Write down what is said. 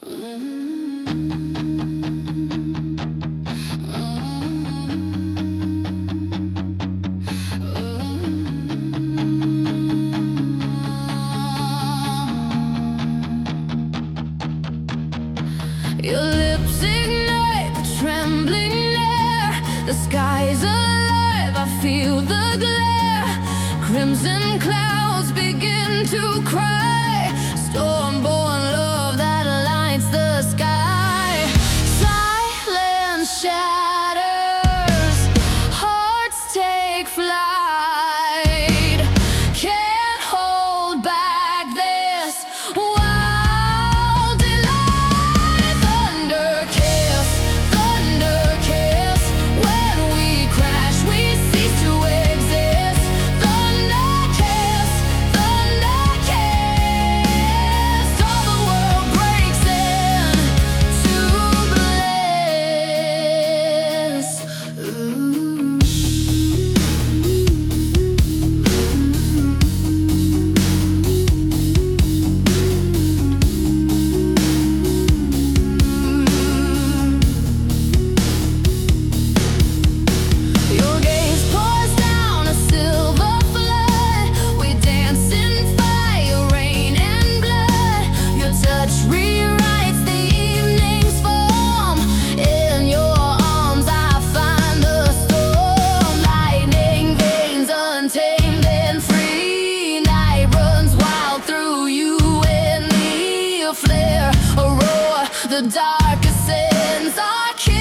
Your lips ignite the trembling air. The sky's alive, I feel the glare. Crimson clouds begin to cry. Storm-born love that lights the sky. Silence shatters, hearts take flight. Can't hold back this wild delight. Thunder kiss. When we crash, we cease to exist. Thunder kiss. All the world breaks into bliss. Your gaze pours down a silver flood. We dance in fire, rain, and blood. Your touch rewrites the evening's form. In your arms I find the storm. Lightning veins untamed and free. Night runs wild through you and me. A flare, a roar, the dark ascends our key.